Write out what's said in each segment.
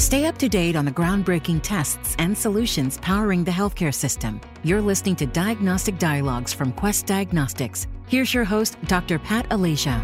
Stay up to date on the groundbreaking tests and solutions powering the healthcare system. You're listening to Diagnostic Dialogues from Quest Diagnostics. Here's your host, Dr. Pat Alicia.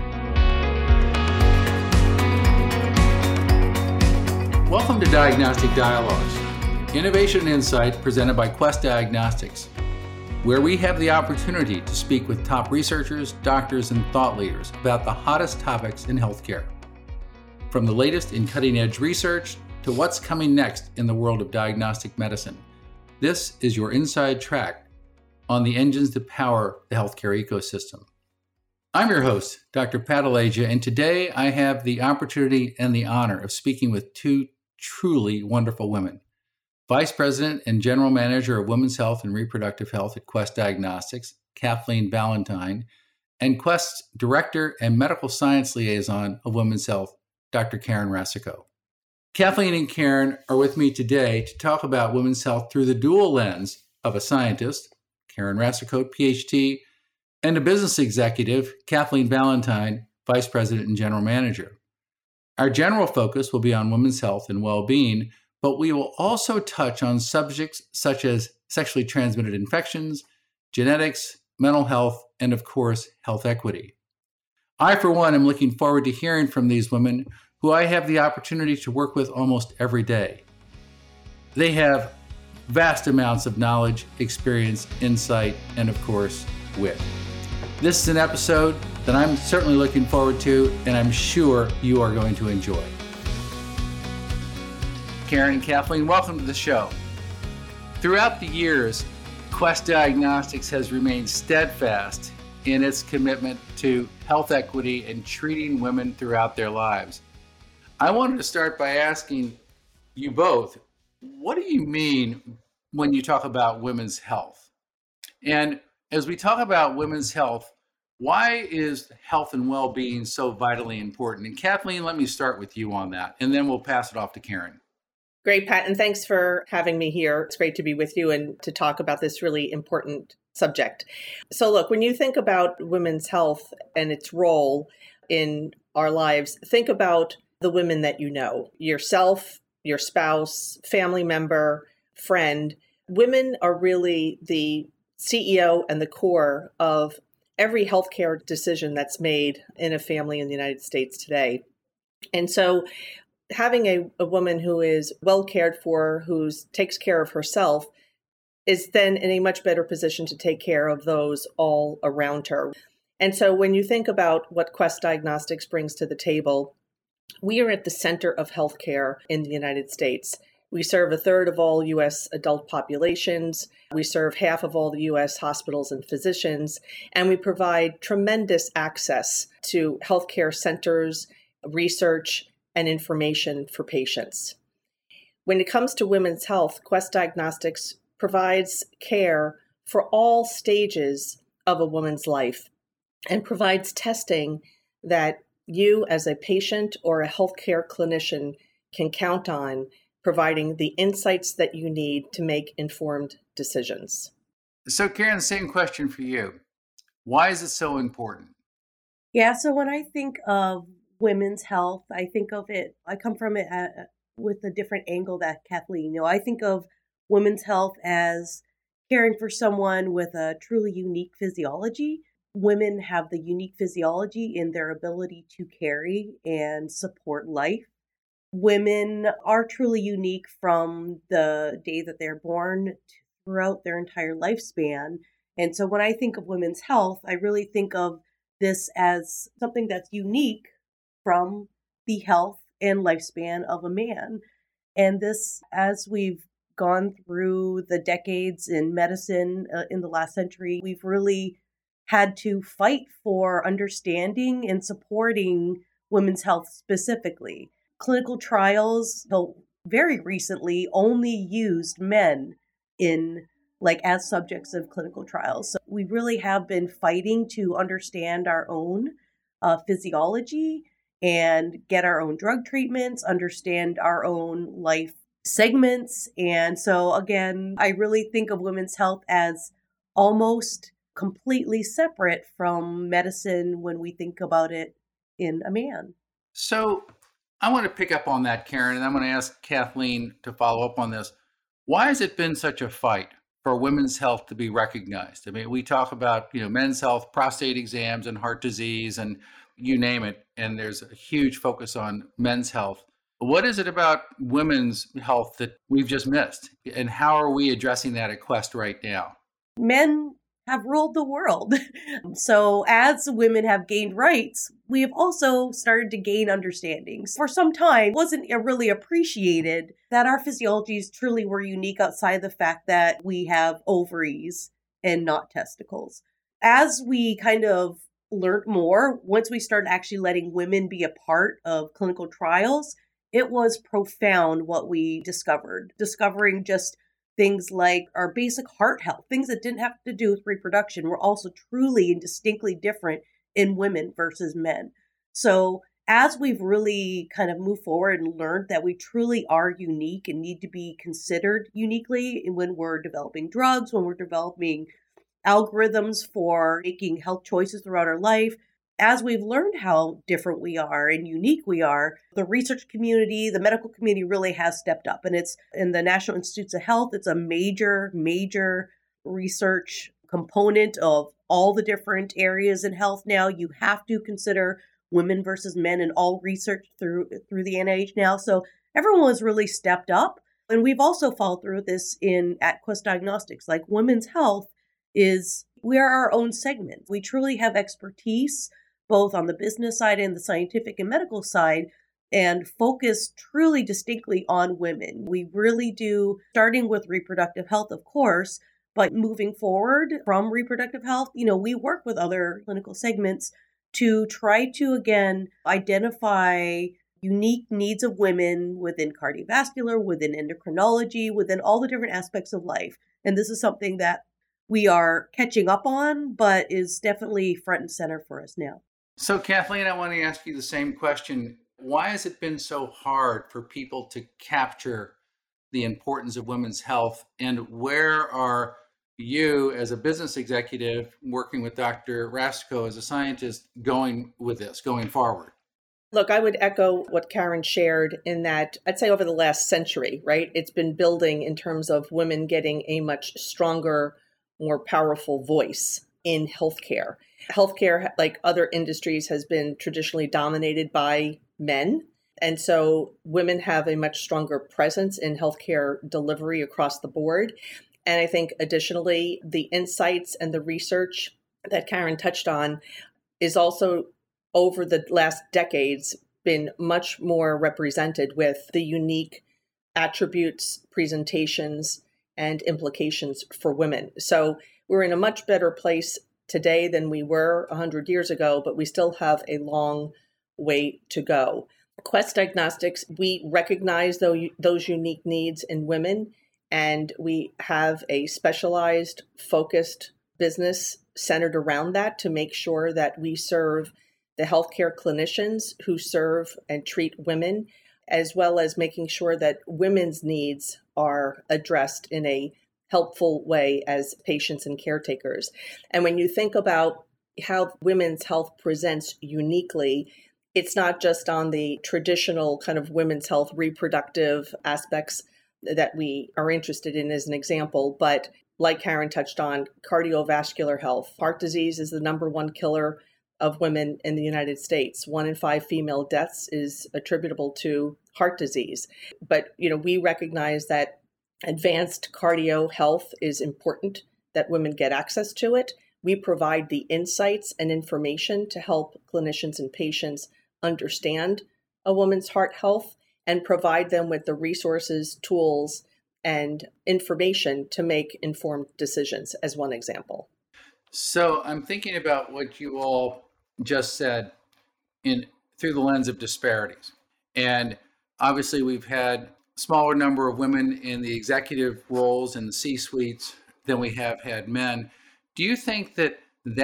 Welcome to Diagnostic Dialogues, innovation and insight presented by Quest Diagnostics, where we have the opportunity to speak with top researchers, doctors, and thought leaders about the hottest topics in healthcare. From the latest in cutting-edge research to what's coming next in the world of diagnostic medicine, this is your inside track on the engines that power the healthcare ecosystem. I'm your host, Dr. Pat Alicia, and today I have the opportunity and the honor of speaking with two truly wonderful women. Vice President and General Manager of Women's Health and Reproductive Health at Quest Diagnostics, Kathleen Ballantyne, and Quest's Director and Medical Science Liaison of Women's Health, Dr. Karen Rasico. Kathleen and Karen are with me today to talk about women's health through the dual lens of a scientist, Karen Rasico, PhD, and a business executive, Kathleen Ballantyne, Vice President and General Manager. Our general focus will be on women's health and well-being, but we will also touch on subjects such as sexually transmitted infections, genetics, mental health, and of course, health equity. I, for one, am looking forward to hearing from these women who I have the opportunity to work with almost every day. They have vast amounts of knowledge, experience, insight, and of course, wit. This is an episode that I'm certainly looking forward to, and I'm sure you are going to enjoy. Karen and Kathleen, welcome to the show. Throughout the years, Quest Diagnostics has remained steadfast in its commitment to health equity and treating women throughout their lives. I wanted to start by asking you both, what do you mean when you talk about women's health? And as we talk about women's health, why is health and well-being so vitally important? And Kathleen, let me start with you on that, and then we'll pass it off to Karen. Great, Pat, and thanks for having me here. It's great to be with you and to talk about this really important subject. So look, when you think about women's health and its role in our lives, think about the women that you know, yourself, your spouse, family member, friend. Women are really the CEO and the core of every healthcare decision that's made in a family in the United States today. And so having a woman who is well cared for, who takes care of herself, is then in a much better position to take care of those all around her. And so when you think about what Quest Diagnostics brings to the table, we are at the center of healthcare in the United States. We serve a third of all U.S. adult populations. We serve half of all the U.S. hospitals and physicians, and we provide tremendous access to healthcare centers, research, and information for patients. When it comes to women's health, Quest Diagnostics provides care for all stages of a woman's life and provides testing that you as a patient or a healthcare clinician can count on, providing the insights that you need to make informed decisions. So Karen, same question for you. Why is it so important? Yeah, so when I think of women's health, I come from it with a different angle that Kathleen, I think of women's health as caring for someone with a truly unique physiology. Women have the unique physiology in their ability to carry and support life. Women are truly unique from the day that they're born throughout their entire lifespan. And so when I think of women's health, I really think of this as something that's unique from the health and lifespan of a man. And this, as we've gone through the decades in medicine in the last century, we've really had to fight for understanding and supporting women's health specifically. Clinical trials, though very recently, only used men as subjects of clinical trials. So we really have been fighting to understand our own physiology and get our own drug treatments, understand our own life segments. And so again, I really think of women's health as almost completely separate from medicine when we think about it in a man. So I want to pick up on that, Karen, and I'm going to ask Kathleen to follow up on this. Why has it been such a fight for women's health to be recognized? I mean, we talk about, men's health, prostate exams and heart disease and you name it, and there's a huge focus on men's health. What is it about women's health that we've just missed? And how are we addressing that at Quest right now? Men have ruled the world. So as women have gained rights, we have also started to gain understandings. For some time, it wasn't really appreciated that our physiologies truly were unique outside the fact that we have ovaries and not testicles. As we kind of learned more, once we started actually letting women be a part of clinical trials, it was profound what we discovered. Discovering just things like our basic heart health, things that didn't have to do with reproduction, were also truly and distinctly different in women versus men. So as we've really kind of moved forward and learned that we truly are unique and need to be considered uniquely when we're developing drugs, when we're developing algorithms for making health choices throughout our life, as we've learned how different we are and unique we are, the research community, the medical community really has stepped up. And it's in the National Institutes of Health, it's a major research component of all the different areas in health now. You have to consider women versus men in all research through the NIH now. So everyone has really stepped up. And we've also followed through this at Quest Diagnostics. Like, women's health we are our own segment. We truly have expertise both on the business side and the scientific and medical side, and focus truly distinctly on women. We really do, starting with reproductive health, of course, but moving forward from reproductive health, we work with other clinical segments to try to, again, identify unique needs of women within cardiovascular, within endocrinology, within all the different aspects of life. And this is something that we are catching up on, but is definitely front and center for us now. So, Kathleen, I want to ask you the same question. Why has it been so hard for people to capture the importance of women's health? And where are you, as a business executive, working with Dr. Rasico as a scientist, going with this, going forward? Look, I would echo what Karen shared in that I'd say over the last century, right? It's been building in terms of women getting a much stronger, more powerful voice in healthcare. Healthcare, like other industries, has been traditionally dominated by men. And so women have a much stronger presence in healthcare delivery across the board. And I think additionally, the insights and the research that Karen touched on is also over the last decades been much more represented with the unique attributes, presentations, and implications for women. So we're in a much better place today than we were 100 years ago, but we still have a long way to go. Quest Diagnostics, we recognize those unique needs in women, and we have a specialized, focused business centered around that to make sure that we serve the healthcare clinicians who serve and treat women, as well as making sure that women's needs are addressed in a helpful way as patients and caretakers. And when you think about how women's health presents uniquely, it's not just on the traditional kind of women's health reproductive aspects that we are interested in as an example, but like Karen touched on, cardiovascular health. Heart disease is the number one killer of women in the United States. 1 in 5 female deaths is attributable to heart disease. But, we recognize that advanced cardio health is important, that women get access to it. We provide the insights and information to help clinicians and patients understand a woman's heart health and provide them with the resources, tools, and information to make informed decisions, as one example. So I'm thinking about what you all just said through the lens of disparities. And obviously we've had smaller number of women in the executive roles in the C-suites than we have had men. Do you think that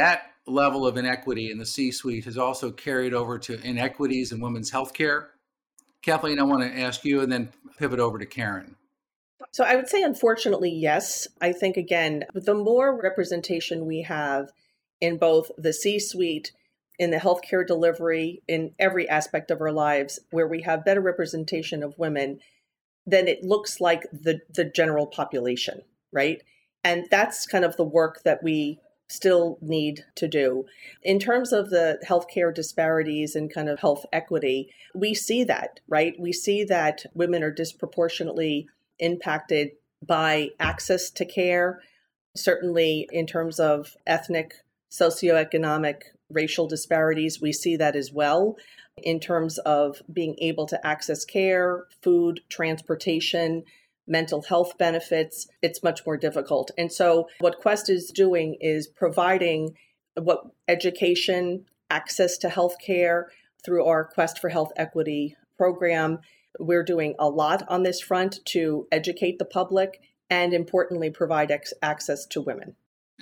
level of inequity in the C-suite has also carried over to inequities in women's healthcare? Kathleen, I want to ask you and then pivot over to Karen. So I would say, unfortunately, yes. I think, again, the more representation we have in both the C-suite in the healthcare delivery in every aspect of our lives where we have better representation of women, then it looks like the general population, right? And that's kind of the work that we still need to do. In terms of the healthcare disparities and kind of health equity, we see that, right? We see that women are disproportionately impacted by access to care, certainly in terms of ethnic, socioeconomic, racial disparities. We see that as well in terms of being able to access care, food, transportation, mental health benefits. It's much more difficult. And so what Quest is doing is providing what education, access to healthcare through our Quest for Health Equity program. We're doing a lot on this front to educate the public and importantly, provide access to women.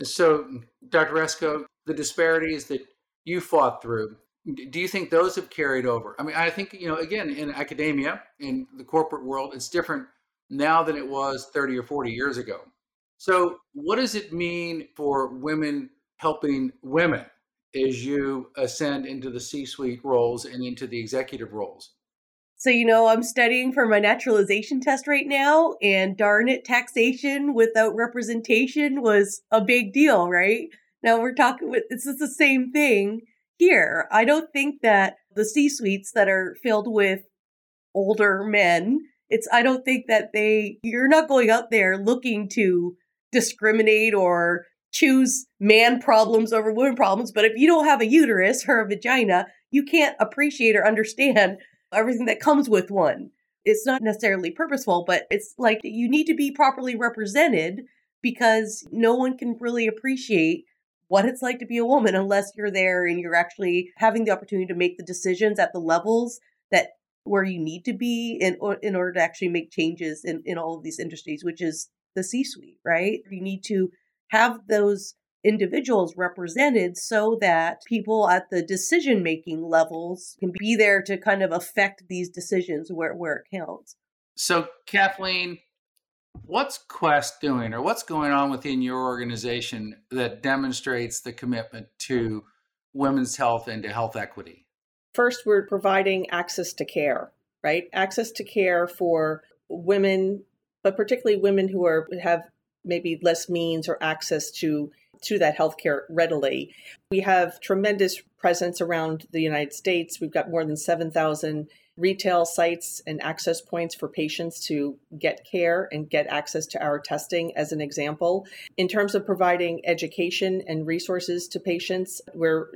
So, Dr. Rescoe, the disparities that you fought through, do you think those have carried over? I mean, I think, again, in academia, in the corporate world, it's different now than it was 30 or 40 years ago. So what does it mean for women helping women as you ascend into the C-suite roles and into the executive roles? So, I'm studying for my naturalization test right now, and darn it, taxation without representation was a big deal, right? Now it's the same thing here. I don't think that the C-suites that are filled with older men, I don't think that you're not going out there looking to discriminate or choose man problems over women problems. But if you don't have a uterus or a vagina, you can't appreciate or understand everything that comes with one. It's not necessarily purposeful, but it's like you need to be properly represented because no one can really appreciate what it's like to be a woman unless you're there and you're actually having the opportunity to make the decisions at the levels that where you need to be in order to actually make changes in all of these industries, which is the C-suite, right? You need to have those individuals represented so that people at the decision-making levels can be there to kind of affect these decisions where it counts. So, Kathleen, what's Quest doing or what's going on within your organization that demonstrates the commitment to women's health and to health equity? First, we're providing access to care, right? Access to care for women, but particularly women who have maybe less means or access to that healthcare readily. We have tremendous presence around the United States. We've got more than 7,000 retail sites and access points for patients to get care and get access to our testing, as an example. In terms of providing education and resources to patients, we're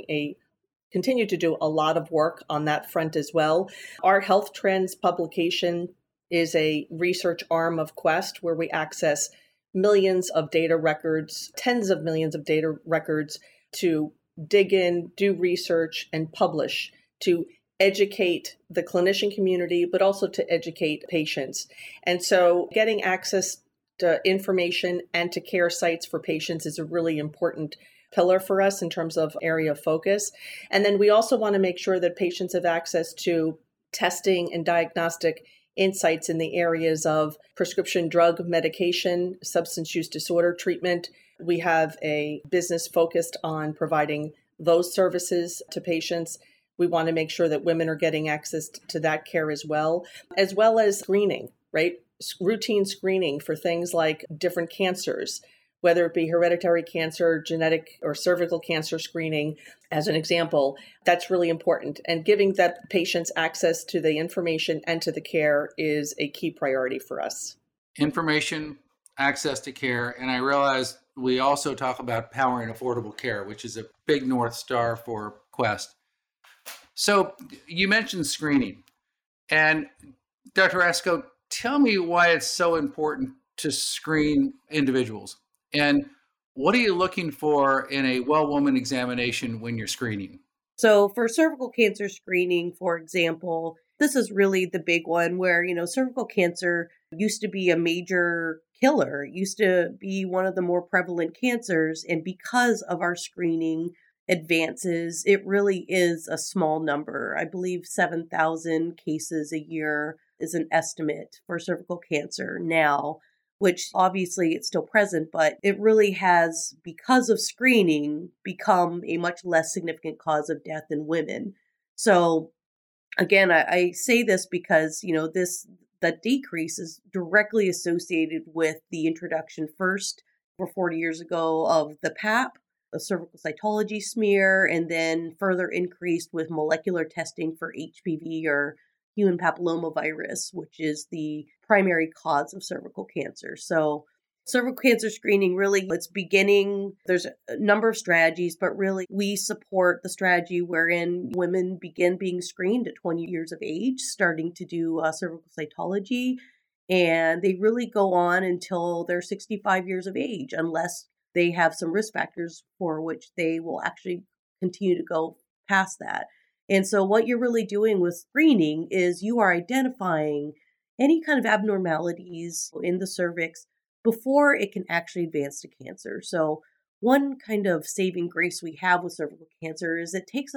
continue to do a lot of work on that front as well. Our Health Trends publication is a research arm of Quest where we access millions of data records, tens of millions of data records to dig in, do research, and publish to educate the clinician community, but also to educate patients. And so getting access to information and to care sites for patients is a really important pillar for us in terms of area of focus. And then we also want to make sure that patients have access to testing and diagnostic insights in the areas of prescription drug medication, substance use disorder treatment. We have a business focused on providing those services to patients. We want to make sure that women are getting access to that care as well as screening, right? Routine screening for things like different cancers, whether it be hereditary cancer, genetic or cervical cancer screening, as an example. That's really important. And giving that patients access to the information and to the care is a key priority for us. Information, access to care, and I realize we also talk about powering affordable care, which is a big North Star for Quest. So you mentioned screening. And Dr. Rescoe, tell me why it's so important to screen individuals. And what are you looking for in a well-woman examination when you're screening? So for cervical cancer screening, for example, this is really the big one where, cervical cancer used to be a major killer. It used to be one of the more prevalent cancers. And because of our screening advances, it really is a small number. I believe 7,000 cases a year is an estimate for cervical cancer now. which obviously it's still present, but it really has, because of screening, become a much less significant cause of death in women. So again, I say this because, that decrease is directly associated with the introduction first, over 40 years ago, of the PAP, the cervical cytology smear, and then further increased with molecular testing for HPV, or human papillomavirus, which is the primary cause of cervical cancer. So cervical cancer screening, really, it's beginning. There's a number of strategies, but really we support the strategy wherein women begin being screened at 20 years of age, starting to do cervical cytology. And they really go on until they're 65 years of age, unless they have some risk factors for which they will actually continue to go past that. And so what you're really doing with screening is you are identifying any kind of abnormalities in the cervix before it can actually advance to cancer. So one kind of saving grace we have with cervical cancer is it takes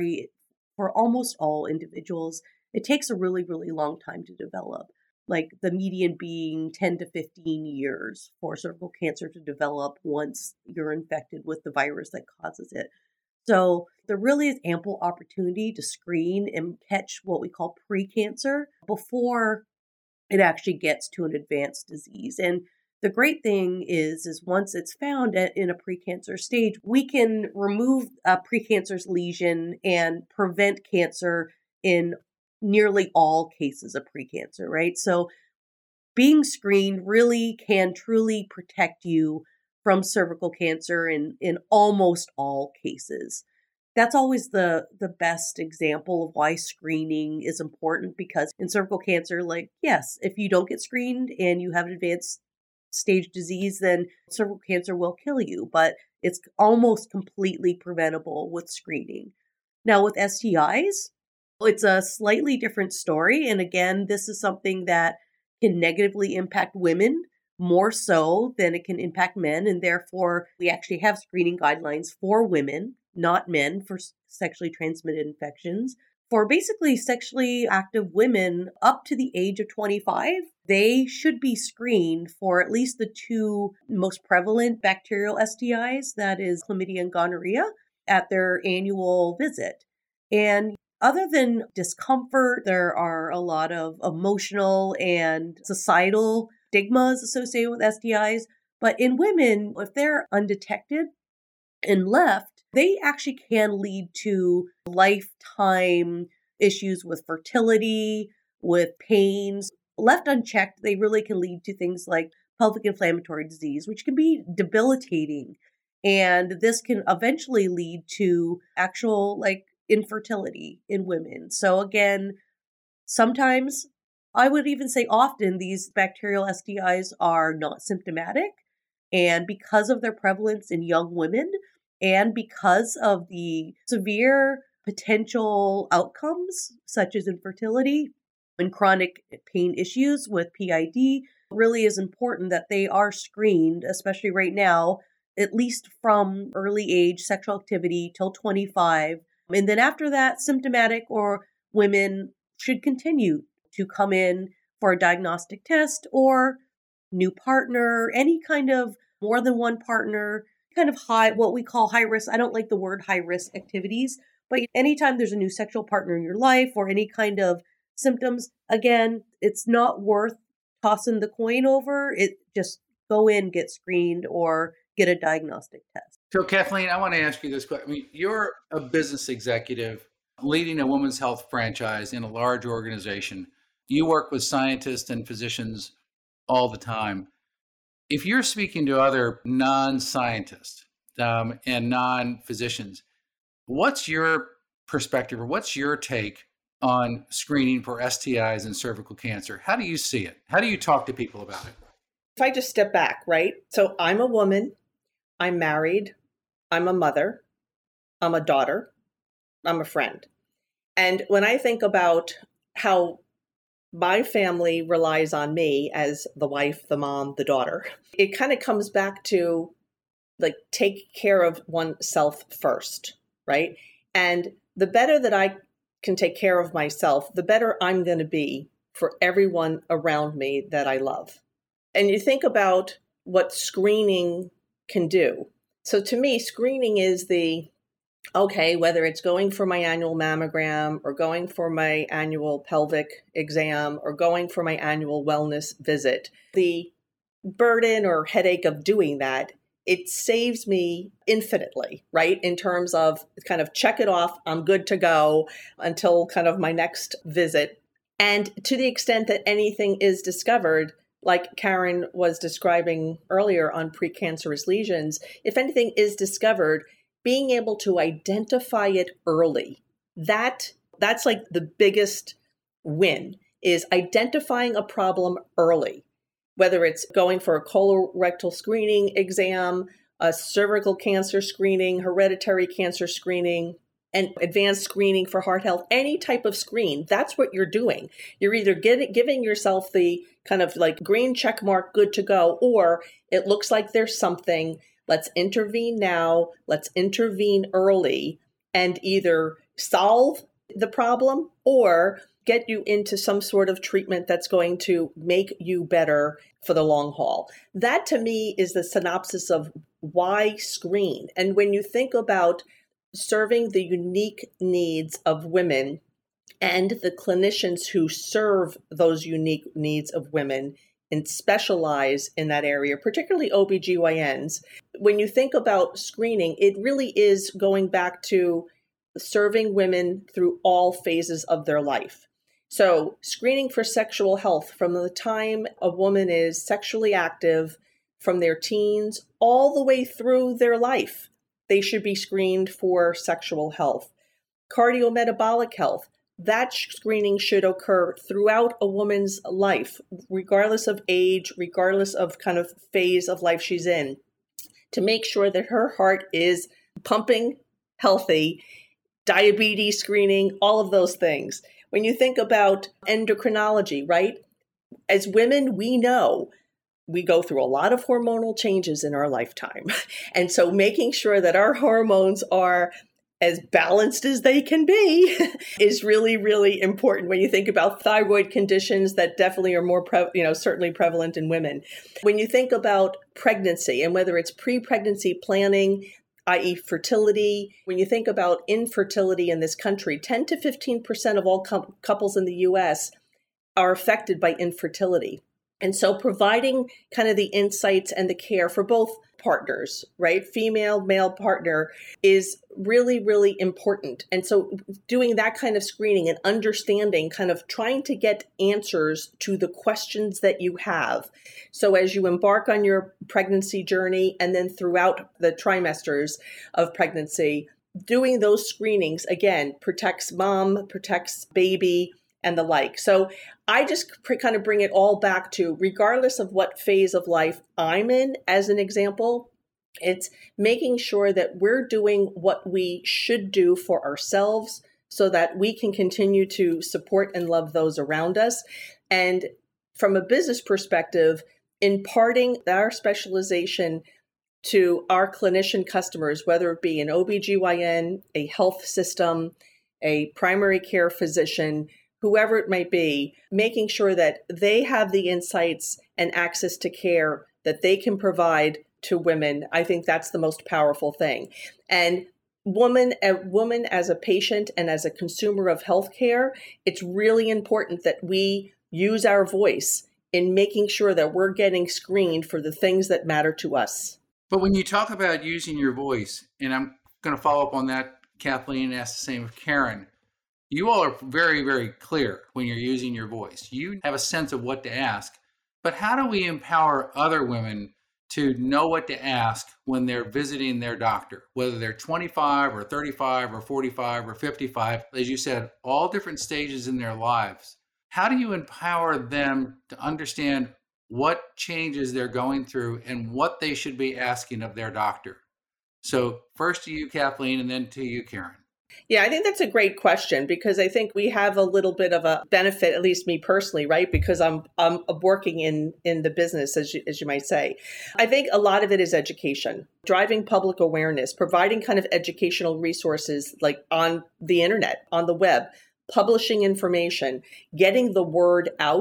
for almost all individuals, it takes a really, really long time to develop. Like the median being 10 to 15 years for cervical cancer to develop once you're infected with the virus that causes it. So there really is ample opportunity to screen and catch what we call precancer before it actually gets to an advanced disease. And the great thing is once it's found in a precancer stage, we can remove a precancerous lesion and prevent cancer in nearly all cases of precancer, right? So being screened really can truly protect you from cervical cancer in almost all cases. That's always the best example of why screening is important, because in cervical cancer, yes, if you don't get screened and you have an advanced stage disease, then cervical cancer will kill you, but it's almost completely preventable with screening. Now with STIs, it's a slightly different story. And again, this is something that can negatively impact women more so than it can impact men. And therefore, we actually have screening guidelines for women, not men, for sexually transmitted infections. For basically sexually active women up to the age of 25, they should be screened for at least the two most prevalent bacterial STIs, that is chlamydia and gonorrhea, at their annual visit. And other than discomfort, there are a lot of emotional and societal stigmas associated with STIs. But in women, if they're undetected and left, they actually can lead to lifetime issues with fertility, with pains. Left unchecked, they really can lead to things like pelvic inflammatory disease, which can be debilitating. And this can eventually lead to actual infertility in women. So again, sometimes, I would even say often, these bacterial STIs are not symptomatic. And because of their prevalence in young women, and because of the severe potential outcomes, such as infertility and chronic pain issues with PID, it really is important that they are screened, especially right now, at least from early age sexual activity till 25. And then after that, symptomatic or women should continue to come in for a diagnostic test or new partner, any kind of more than one partner, kind of what we call high risk. I don't like the word high risk activities, but anytime there's a new sexual partner in your life or any kind of symptoms, again, it's not worth tossing the coin over. It just go in, get screened, or get a diagnostic test. So Kathleen, I want to ask you this question. You're a business executive leading a women's health franchise in a large organization. You work with scientists and physicians all the time. If you're speaking to other non-scientists and non-physicians, what's your perspective or what's your take on screening for STIs and cervical cancer? How do you see it? How do you talk to people about it? If I just step back, right? So I'm a woman, I'm married, I'm a mother, I'm a daughter, I'm a friend. And when I think about how my family relies on me as the wife, the mom, the daughter, it kind of comes back to take care of oneself first, right? And the better that I can take care of myself, the better I'm going to be for everyone around me that I love. And you think about what screening can do. So to me, screening is whether it's going for my annual mammogram or going for my annual pelvic exam or going for my annual wellness visit, the burden or headache of doing that, it saves me infinitely, right? In terms of kind of check it off, I'm good to go until kind of my next visit. And to the extent that anything is discovered, like Karen was describing earlier on precancerous lesions, if anything is discovered, being able to identify it early, that's like the biggest win, is identifying a problem early, whether it's going for a colorectal screening exam, a cervical cancer screening, hereditary cancer screening, and advanced screening for heart health, any type of screen. That's what you're doing. You're either giving yourself the kind of like green check mark, good to go, or it looks like there's something. Let's intervene now. Let's intervene early and either solve the problem or get you into some sort of treatment that's going to make you better for the long haul. That to me is the synopsis of why screen. And when you think about serving the unique needs of women and the clinicians who serve those unique needs of women and specialize in that area, particularly OBGYNs, when you think about screening, it really is going back to serving women through all phases of their life. So screening for sexual health from the time a woman is sexually active, from their teens all the way through their life, they should be screened for sexual health. Cardiometabolic health, that screening should occur throughout a woman's life, regardless of age, regardless of kind of phase of life she's in, to make sure that her heart is pumping healthy, diabetes screening, all of those things. When you think about endocrinology, right? As women, we know we go through a lot of hormonal changes in our lifetime. And so making sure that our hormones are as balanced as they can be is really, really important when you think about thyroid conditions that definitely are more, certainly prevalent in women. When you think about pregnancy and whether it's pre-pregnancy planning, i.e. fertility, when you think about infertility in this country, 10 to 15% of all couples in the U.S. are affected by infertility. And so providing kind of the insights and the care for both partners, right? Female, male partner is really, really important. And so doing that kind of screening and understanding, kind of trying to get answers to the questions that you have. So as you embark on your pregnancy journey and then throughout the trimesters of pregnancy, doing those screenings, again, protects mom, protects baby, and the like. So I just kind of bring it all back to, regardless of what phase of life I'm in, as an example, it's making sure that we're doing what we should do for ourselves so that we can continue to support and love those around us. And from a business perspective, imparting our specialization to our clinician customers, whether it be an OBGYN, a health system, a primary care physician, whoever it might be, making sure that they have the insights and access to care that they can provide to women. I think that's the most powerful thing. And woman as a patient and as a consumer of healthcare, it's really important that we use our voice in making sure that we're getting screened for the things that matter to us. But when you talk about using your voice, and I'm going to follow up on that, Kathleen, and ask the same of Karen, you all are very, very clear when you're using your voice. You have a sense of what to ask. But how do we empower other women to know what to ask when they're visiting their doctor, whether they're 25 or 35 or 45 or 55, as you said, all different stages in their lives? How do you empower them to understand what changes they're going through and what they should be asking of their doctor? So first to you, Kathleen, and then to you, Karen. Yeah, I think that's a great question, because I think we have a little bit of a benefit, at least me personally, right? Because I'm working in the business, as you might say. I think a lot of it is education, driving public awareness, providing kind of educational resources like on the internet, on the web, publishing information, getting the word out.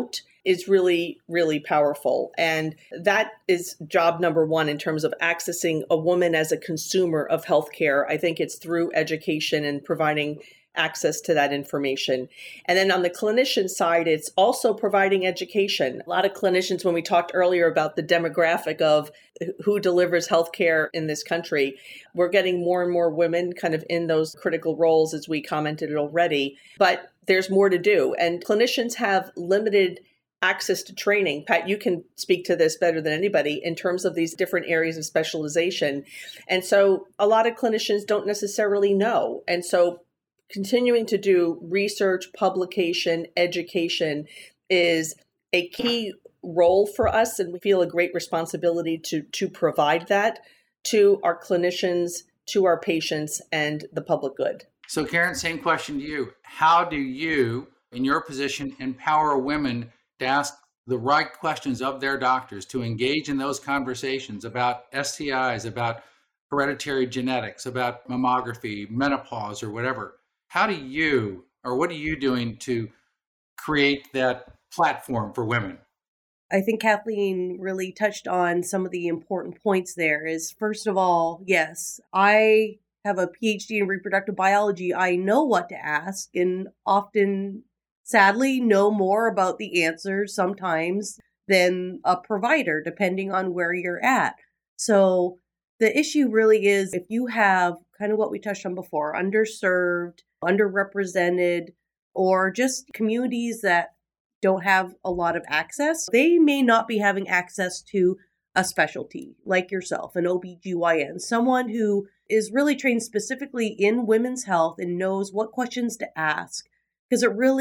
is really, really powerful. And that is job number one in terms of accessing a woman as a consumer of healthcare. I think it's through education and providing access to that information. And then on the clinician side, it's also providing education. A lot of clinicians, when we talked earlier about the demographic of who delivers healthcare in this country, we're getting more and more women kind of in those critical roles, as we commented already. But there's more to do. And clinicians have limited access to training. Pat, you can speak to this better than anybody in terms of these different areas of specialization. And so a lot of clinicians don't necessarily know. And so continuing to do research, publication, education is a key role for us, and we feel a great responsibility to provide that to our clinicians, to our patients, and the public good. So Karen, same question to you. How do you, in your position, empower women to ask the right questions of their doctors, to engage in those conversations about STIs, about hereditary genetics, about mammography, menopause, or whatever? How do you, or what are you doing to create that platform for women? I think Kathleen really touched on some of the important points there. Is first of all, yes, I have a PhD in reproductive biology. I know what to ask and often, sadly, know more about the answers sometimes than a provider, depending on where you're at. So the issue really is if you have kind of what we touched on before, underserved, underrepresented, or just communities that don't have a lot of access, they may not be having access to a specialty like yourself, an OBGYN, someone who is really trained specifically in women's health and knows what questions to ask. Because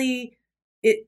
the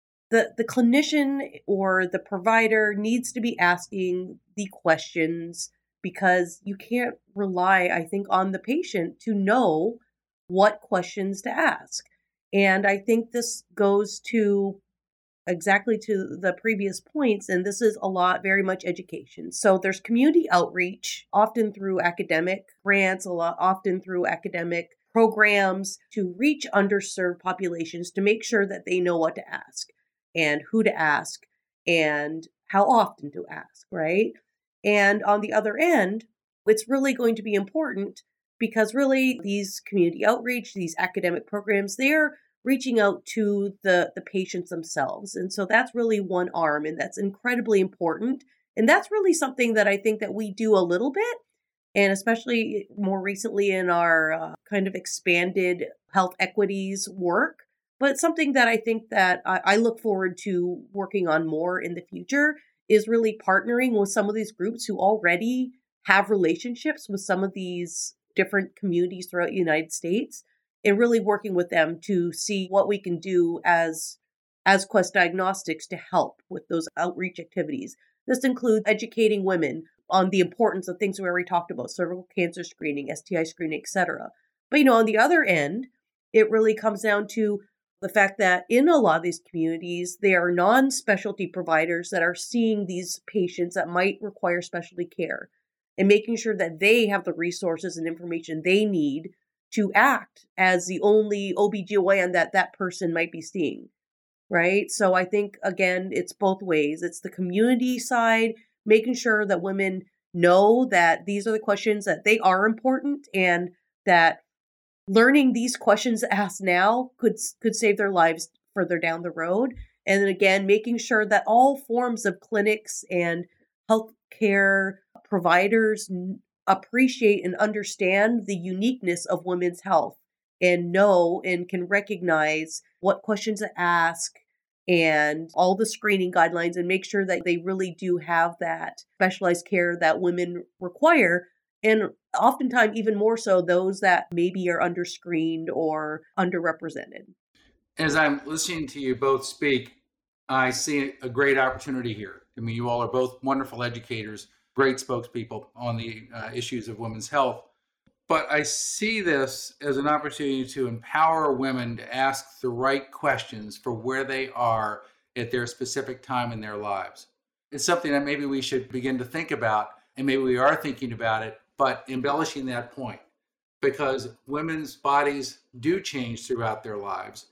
clinician or the provider needs to be asking the questions, because you can't rely, I think, on the patient to know what questions to ask. And I think this goes to exactly to the previous points, and this is a lot, very much education. So there's community outreach, often through academic grants, often through academic programs to reach underserved populations to make sure that they know what to ask and who to ask and how often to ask, right? And on the other end, it's really going to be important because really these community outreach, these academic programs, they're reaching out to the patients themselves. And so that's really one arm, and that's incredibly important. And that's really something that I think that we do a little bit, and especially more recently in our kind of expanded health equities work. But it's something that I think that I look forward to working on more in the future is really partnering with some of these groups who already have relationships with some of these different communities throughout the United States, and really working with them to see what we can do as Quest Diagnostics to help with those outreach activities. This includes educating women on the importance of things we already talked about, cervical cancer screening, STI screening, etc. But, on the other end, it really comes down to the fact that in a lot of these communities, they are non-specialty providers that are seeing these patients that might require specialty care and making sure that they have the resources and information they need to act as the only OBGYN that person might be seeing, right? So I think, again, it's both ways. It's the community side, making sure that women know that these are the questions that they are important and that learning these questions asked now could save their lives further down the road. And then again, making sure that all forms of clinics and healthcare providers appreciate and understand the uniqueness of women's health and know and can recognize what questions to ask and all the screening guidelines and make sure that they really do have that specialized care that women require. And oftentimes even more so those that maybe are underscreened or underrepresented. As I'm listening to you both speak, I see a great opportunity here. I mean, you all are both wonderful educators, great spokespeople on the issues of women's health. But I see this as an opportunity to empower women to ask the right questions for where they are at their specific time in their lives. It's something that maybe we should begin to think about, and maybe we are thinking about it, but embellishing that point, because women's bodies do change throughout their lives.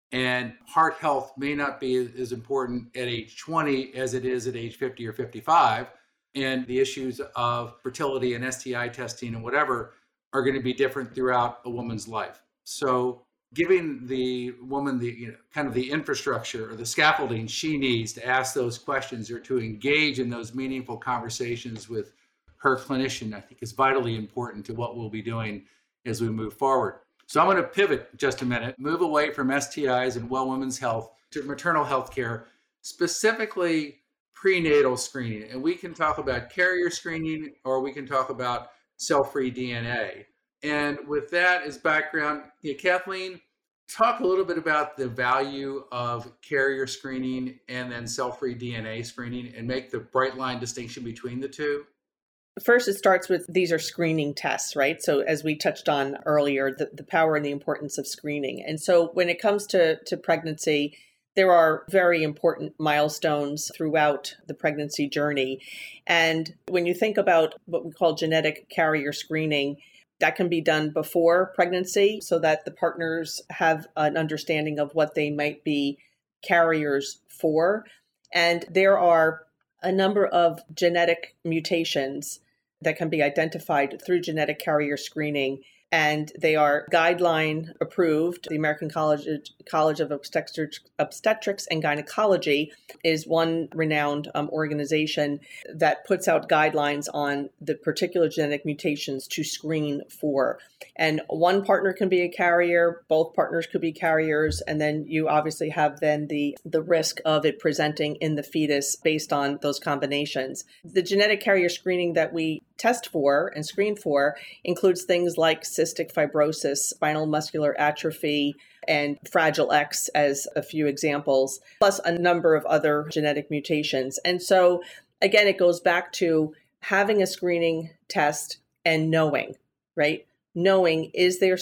And heart health may not be as important at age 20 as it is at age 50 or 55. And the issues of fertility and STI testing and whatever are going to be different throughout a woman's life. So giving the woman the kind of the infrastructure or the scaffolding she needs to ask those questions or to engage in those meaningful conversations with her clinician, I think is vitally important to what we'll be doing as we move forward. So I'm going to pivot just a minute, move away from STIs and well women's health to maternal health care, specifically prenatal screening. And we can talk about carrier screening, or we can talk about cell-free DNA. And with that as background, Kathleen, talk a little bit about the value of carrier screening and then cell-free DNA screening, and make the bright line distinction between the two. First, it starts with these are screening tests, right? So as we touched on earlier, the power and the importance of screening. And so when it comes to pregnancy, there are very important milestones throughout the pregnancy journey. And when you think about what we call genetic carrier screening, that can be done before pregnancy so that the partners have an understanding of what they might be carriers for. And there are a number of genetic mutations that can be identified through genetic carrier screening, and they are guideline approved. The American College of Obstetrics and Gynecology is one renowned organization that puts out guidelines on the particular genetic mutations to screen for. And one partner can be a carrier, both partners could be carriers, and then you obviously have then the risk of it presenting in the fetus based on those combinations. The genetic carrier screening that we test for and screen for includes things like cystic fibrosis, spinal muscular atrophy, and Fragile X as a few examples, plus a number of other genetic mutations. And so, again, it goes back to having a screening test and knowing, right? Knowing, is there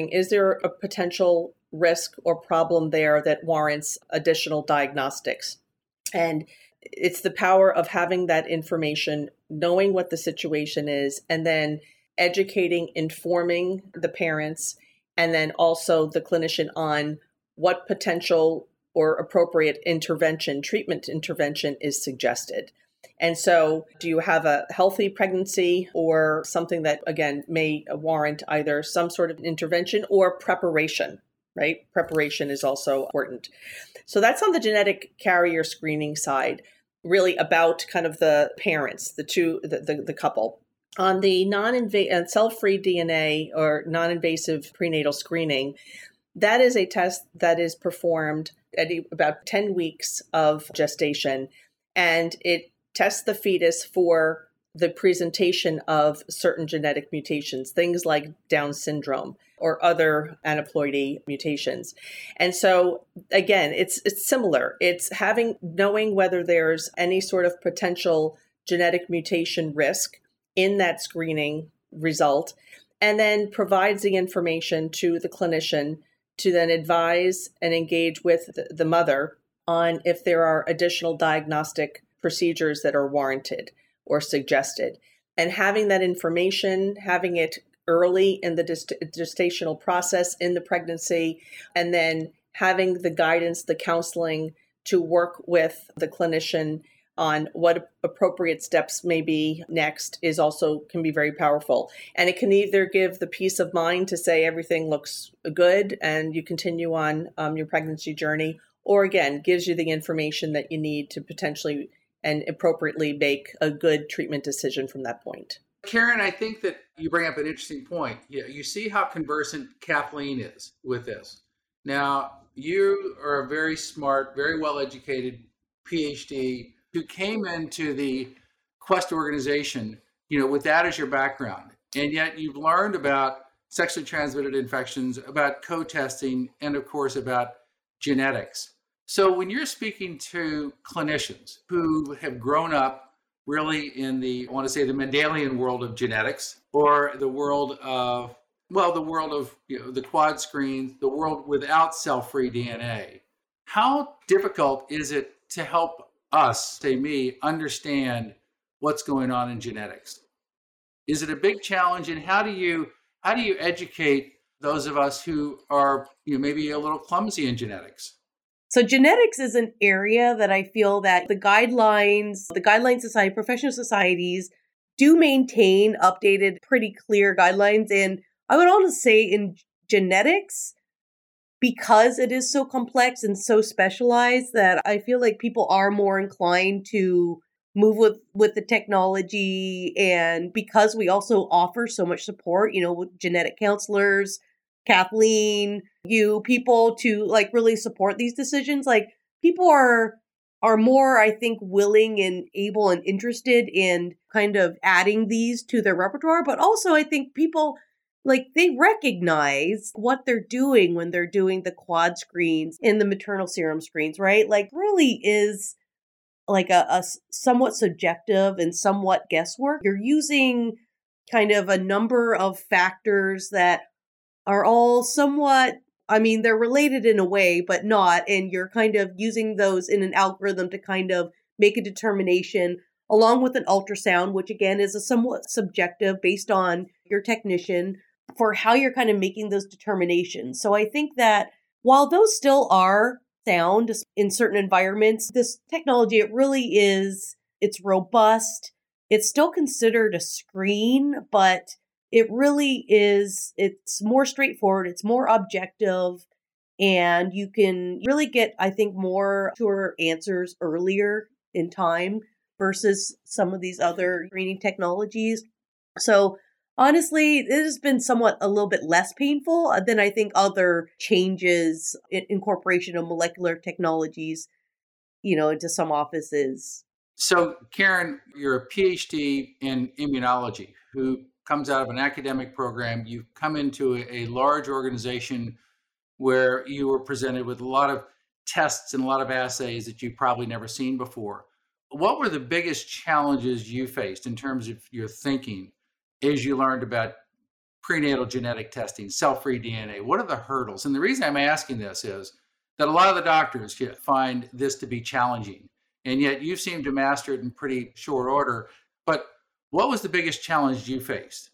a potential risk or problem there that warrants additional diagnostics? And it's the power of having that information, knowing what the situation is, and then educating, informing the parents, and then also the clinician on what potential or appropriate treatment intervention is suggested. And so do you have a healthy pregnancy or something that, again, may warrant either some sort of intervention or preparation, right? Preparation is also important. So that's on the genetic carrier screening side, really about kind of the parents, the couple. On the cell-free DNA or non-invasive prenatal screening, that is a test that is performed at about 10 weeks of gestation, and it tests the fetus for the presentation of certain genetic mutations, things like Down syndrome or other aneuploidy mutations. And so, again, it's similar. It's knowing whether there's any sort of potential genetic mutation risk in that screening result, and then provides the information to the clinician to then advise and engage with the mother on if there are additional diagnostic procedures that are warranted or suggested. And having that information, having it early in the gestational process in the pregnancy, and then having the guidance, the counseling to work with the clinician on what appropriate steps may be next can be very powerful. And it can either give the peace of mind to say everything looks good and you continue on your pregnancy journey, or again, gives you the information that you need to potentially and appropriately make a good treatment decision from that point. Karen, I think that you bring up an interesting point. You see how conversant Kathleen is with this. Now, you are a very smart, very well-educated PhD who came into the Quest organization, with that as your background. And yet you've learned about sexually transmitted infections, about co-testing, and of course about genetics. So when you're speaking to clinicians who have grown up really in the Mendelian world of genetics, or the world of the quad screens, the world without cell-free DNA, how difficult is it to help us, say me, understand what's going on in genetics? Is it a big challenge, and how do you educate those of us who are maybe a little clumsy in genetics? So genetics is an area that I feel that the guideline society, professional societies do maintain updated, pretty clear guidelines. And I would also say in genetics, because it is so complex and so specialized, that I feel like people are more inclined to move with the technology. And because we also offer so much support, with genetic counselors, Kathleen, people to like really support these decisions. Like people are more, I think, willing and able and interested in kind of adding these to their repertoire. But also I think people like they recognize what they're doing when they're doing the quad screens and the maternal serum screens, right? Like really is like a somewhat subjective and somewhat guesswork. You're using kind of a number of factors that are all somewhat, they're related in a way, but not. And you're kind of using those in an algorithm to kind of make a determination along with an ultrasound, which again is a somewhat subjective based on your technician for how you're kind of making those determinations. So I think that while those still are sound in certain environments, this technology, it's robust. It's still considered a screen, but it really is, it's more straightforward, it's more objective, and you can really get, I think, more sure answers earlier in time versus some of these other screening technologies. So honestly, it has been somewhat a little bit less painful than I think other changes in incorporation of molecular technologies, into some offices. So Karen, you're a PhD in immunology who comes out of an academic program. You've come into a large organization where you were presented with a lot of tests and a lot of assays that you've probably never seen before. What were the biggest challenges you faced in terms of your thinking as you learned about prenatal genetic testing, cell-free DNA? What are the hurdles? And the reason I'm asking this is that a lot of the doctors find this to be challenging, and yet you seem to master it in pretty short order. But what was the biggest challenge you faced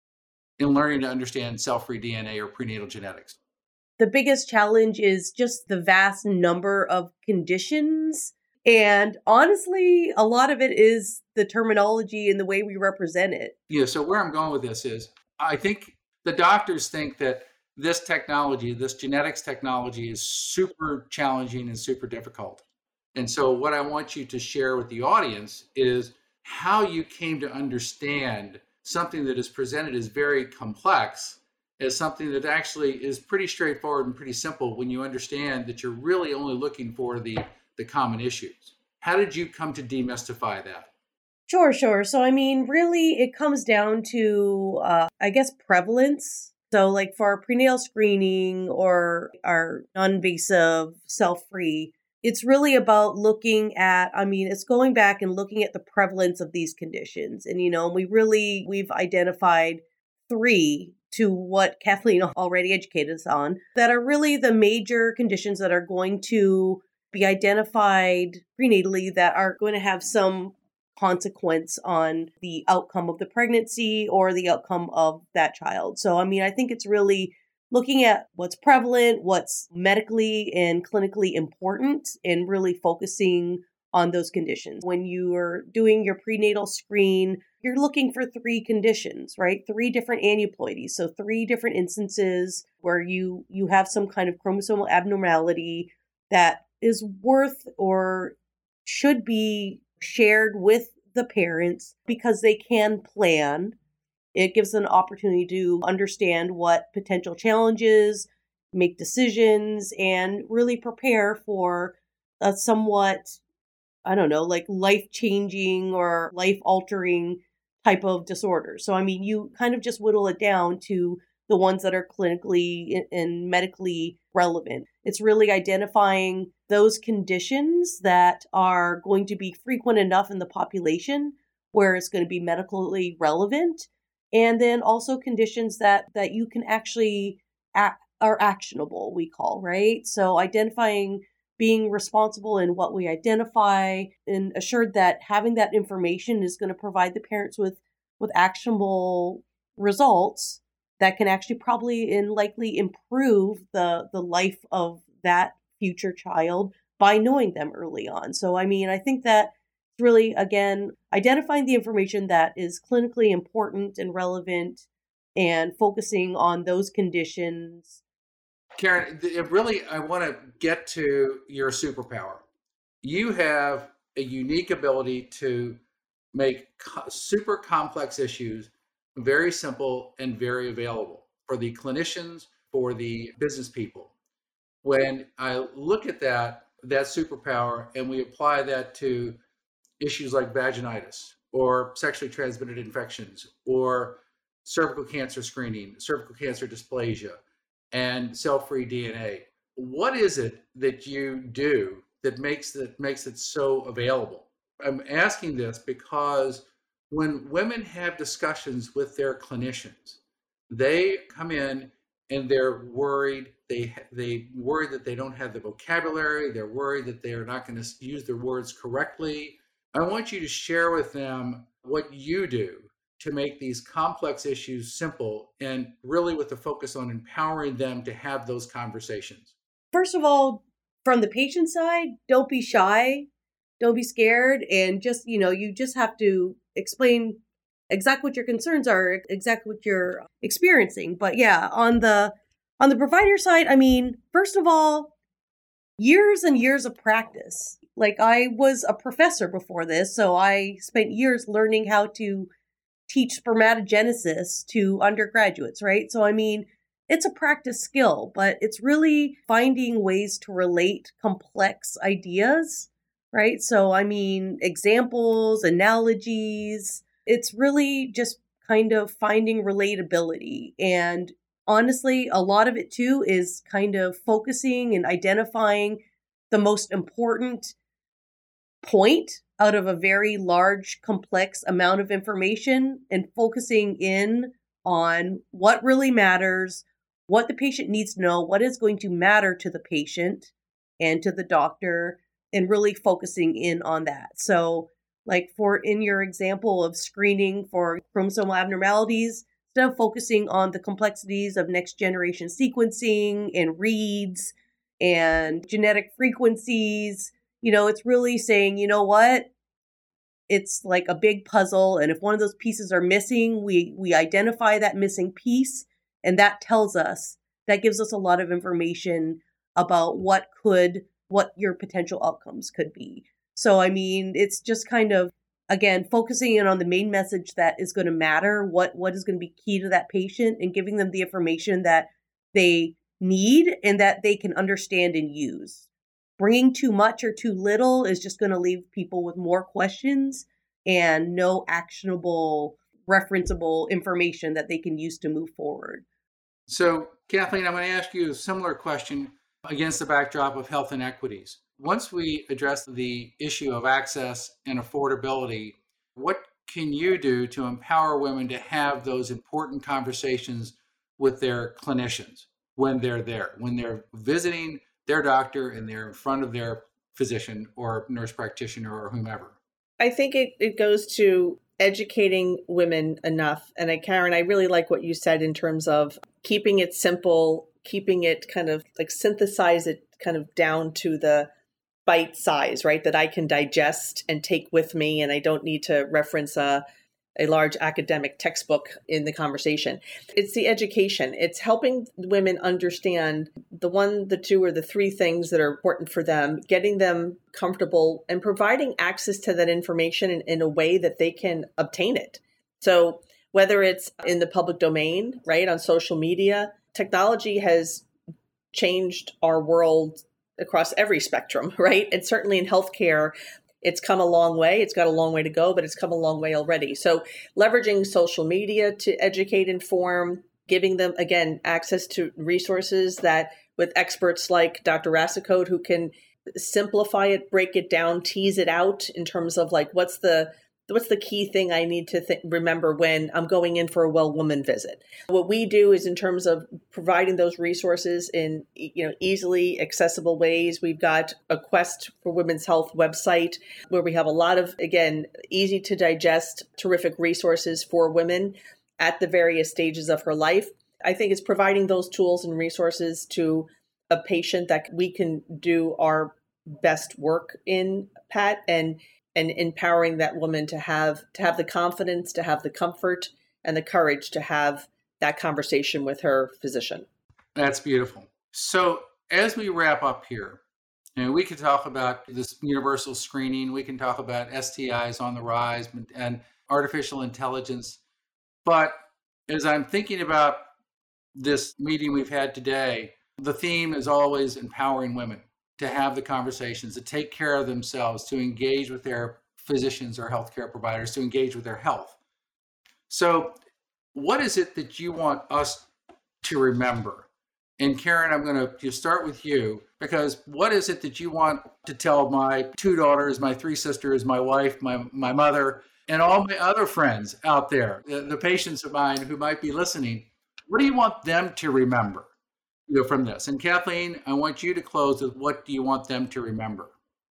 in learning to understand cell-free DNA or prenatal genetics? The biggest challenge is just the vast number of conditions. And honestly, a lot of it is the terminology and the way we represent it. Yeah, so where I'm going with this is, I think the doctors think that this technology, this genetics technology, is super challenging and super difficult. And so what I want you to share with the audience is how you came to understand something that is presented as very complex as something that actually is pretty straightforward and pretty simple when you understand that you're really only looking for the common issues. How did you come to demystify that? Sure. So, really, it comes down to, prevalence. So, like for our prenatal screening or our non-invasive, cell-free, it's really about looking at, it's going back and looking at the prevalence of these conditions. And, we've identified 3 to what Kathleen already educated us on that are really the major conditions that are going to be identified prenatally that are going to have some consequence on the outcome of the pregnancy or the outcome of that child. So, I think it's really looking at what's prevalent, what's medically and clinically important, and really focusing on those conditions. When you are doing your prenatal screen, you're looking for 3 conditions, right? 3 different aneuploidies. So 3 different instances where you have some kind of chromosomal abnormality that is worth or should be shared with the parents because they can plan. It gives them an opportunity to understand what potential challenges, make decisions, and really prepare for a somewhat, like life-changing or life-altering type of disorder. So, you kind of just whittle it down to the ones that are clinically and medically relevant. It's really identifying those conditions that are going to be frequent enough in the population where it's going to be medically relevant. And then also conditions that you can actually are actionable, we call, right? So identifying, being responsible in what we identify, and assured that having that information is going to provide the parents with actionable results that can actually probably and likely improve the life of that future child by knowing them early on. So, I mean, I think that really, again, identifying the information that is clinically important and relevant and focusing on those conditions. Karen, really, I want to get to your superpower. You have a unique ability to make super complex issues very simple and very available for the clinicians, for the business people. When I look at that superpower and we apply that to issues like vaginitis or sexually transmitted infections or cervical cancer screening, cervical cancer dysplasia, and cell-free DNA, what is it that you do that makes it so available? I'm asking this because when women have discussions with their clinicians, they come in and they're worried. They worry that they don't have the vocabulary. They're worried that they are not going to use their words correctly. I want you to share with them what you do to make these complex issues simple and really with the focus on empowering them to have those conversations. First of all, from the patient side, don't be shy, don't be scared, and just, you just have to explain exactly what your concerns are, exactly what you're experiencing. But yeah, on the provider side, I mean, first of all, years and years of practice. Like, I was a professor before this, so I spent years learning how to teach spermatogenesis to undergraduates, right? So, I mean, it's a practice skill, but it's really finding ways to relate complex ideas, right? So, I mean, examples, analogies, it's really just kind of finding relatability. And honestly, a lot of it too is kind of focusing and identifying the most important point out of a very large, complex amount of information and focusing in on what really matters, what the patient needs to know, what is going to matter to the patient and to the doctor, and really focusing in on that. So, like in your example of screening for chromosomal abnormalities, instead of focusing on the complexities of next generation sequencing and reads and genetic frequencies, it's really saying, you know what? It's like a big puzzle. And if one of those pieces are missing, we identify that missing piece. And that gives us a lot of information about what your potential outcomes could be. So, I mean, it's just kind of, again, focusing in on the main message that is going to matter, what is going to be key to that patient, and giving them the information that they need and that they can understand and use. Bringing too much or too little is just going to leave people with more questions and no actionable, referenceable information that they can use to move forward. So, Kathleen, I'm going to ask you a similar question against the backdrop of health inequities. Once we address the issue of access and affordability, what can you do to empower women to have those important conversations with their clinicians when they're there, when they're visiting their doctor and they're in front of their physician or nurse practitioner or whomever? I think it goes to educating women enough. And Karen, I really like what you said in terms of keeping it simple, keeping it kind of like synthesize it kind of down to the bite size, right? That I can digest and take with me. And I don't need to reference a large academic textbook in the conversation. It's the education. It's helping women understand the 1, the 2, or the 3 things that are important for them, getting them comfortable and providing access to that information in a way that they can obtain it. So whether it's in the public domain, right, on social media, technology has changed our world across every spectrum, right? And certainly in healthcare, it's come a long way. It's got a long way to go, but it's come a long way already. So leveraging social media to educate, inform, giving them, again, access to resources that with experts like Dr. Racicot, who can simplify it, break it down, tease it out in terms of like, what's the key thing I need to remember when I'm going in for a well woman visit. What we do is in terms of providing those resources in easily accessible ways. We've got a Quest for Women's Health website where we have a lot of, again, easy to digest, terrific resources for women at the various stages of her life. I think it's providing those tools and resources to a patient that we can do our best work in, Pat, and empowering that woman to have the confidence, to have the comfort and the courage to have that conversation with her physician. That's beautiful. So as we wrap up here, we could talk about this universal screening. We can talk about STIs on the rise and artificial intelligence. But as I'm thinking about this meeting we've had today, the theme is always empowering women to have the conversations, to take care of themselves, to engage with their physicians or healthcare providers, to engage with their health. So what is it that you want us to remember? And Karen, I'm going to start with you, because what is it that you want to tell my 2 daughters, my 3 sisters, my wife, my mother, and all my other friends out there, the patients of mine who might be listening? What do you want them to remember from this? And Kathleen, I want you to close with, what do you want them to remember?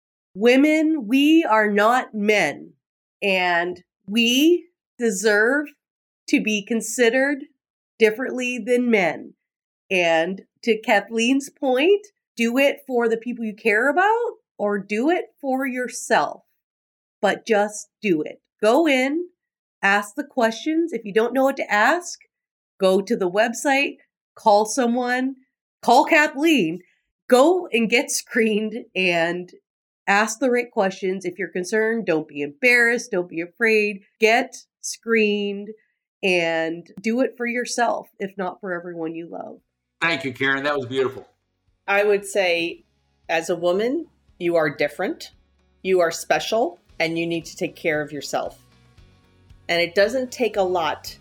Women, we are not men, and we deserve to be considered differently than men. And to Kathleen's point, do it for the people you care about or do it for yourself, but just do it. Go in, ask the questions. If you don't know what to ask, go to the website, call someone, call Kathleen, go and get screened and ask the right questions. If you're concerned, don't be embarrassed, don't be afraid, get screened and do it for yourself, if not for everyone you love. Thank you, Karen. That was beautiful. I would say, as a woman, you are different, you are special, and you need to take care of yourself. And it doesn't take a lot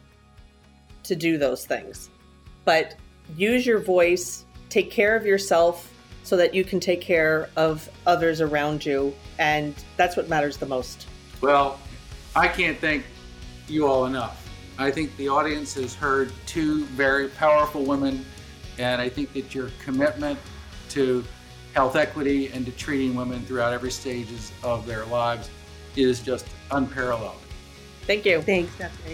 to do those things, but use your voice, take care of yourself so that you can take care of others around you. And that's what matters the most. Well, I can't thank you all enough. I think the audience has heard 2 very powerful women, and I think that your commitment to health equity and to treating women throughout every stages of their lives is just unparalleled. Thank you. Thanks, Stephanie.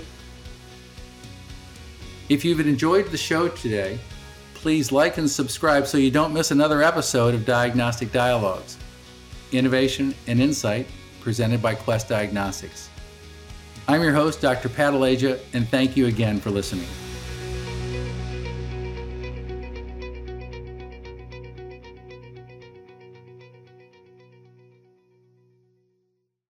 If you've enjoyed the show today, please like and subscribe so you don't miss another episode of Diagnostic Dialogues, innovation and insight presented by Quest Diagnostics. I'm your host, Dr. Pat Alagia, and thank you again for listening.